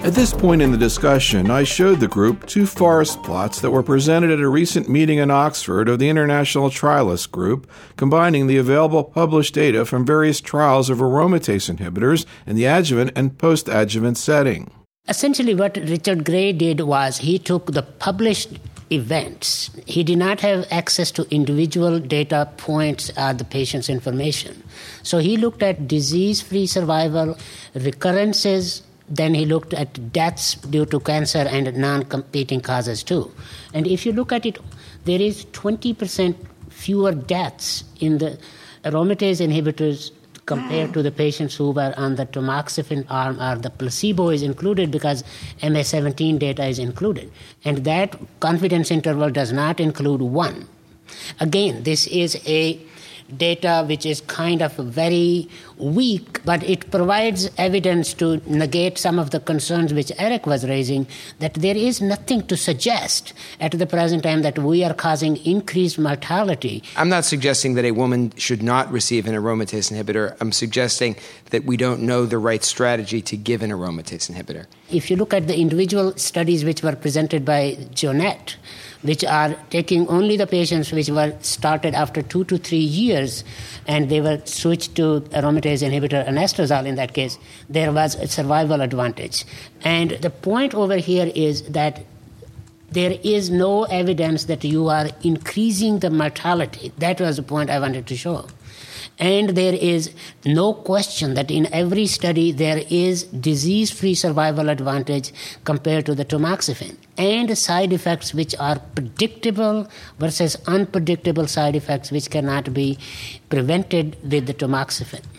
At this point in the discussion, I showed the group two forest plots that were presented at a recent meeting in Oxford of the International Trialist Group, combining the available published data from various trials of aromatase inhibitors in the adjuvant and post-adjuvant setting. Essentially, what Richard Gray did was he took the published events. He did not have access to individual data points or the patient's information. So he looked at disease-free survival, recurrences, then he looked at deaths due to cancer and non-competing causes too. And if you look at it, there is 20% fewer deaths in the aromatase inhibitors compared to the patients who were on the tamoxifen arm, or the placebo is included because MA17 data is included. And that confidence interval does not include 1. Again, this is a data which is kind of very weak, but it provides evidence to negate some of the concerns which Eric was raising, that there is nothing to suggest at the present time that we are causing increased mortality. I'm not suggesting that a woman should not receive an aromatase inhibitor. I'm suggesting that we don't know the right strategy to give an aromatase inhibitor. If you look at the individual studies which were presented by Jonette, which are taking only the patients which were started after 2 to 3 years, and they were switched to aromatase inhibitor anastrozole in that case, there was a survival advantage. And the point over here is that there is no evidence that you are increasing the mortality. That was the point I wanted to show. And there is no question that in every study there is disease-free survival advantage compared to the tamoxifen, and side effects which are predictable versus unpredictable side effects which cannot be prevented with the tamoxifen.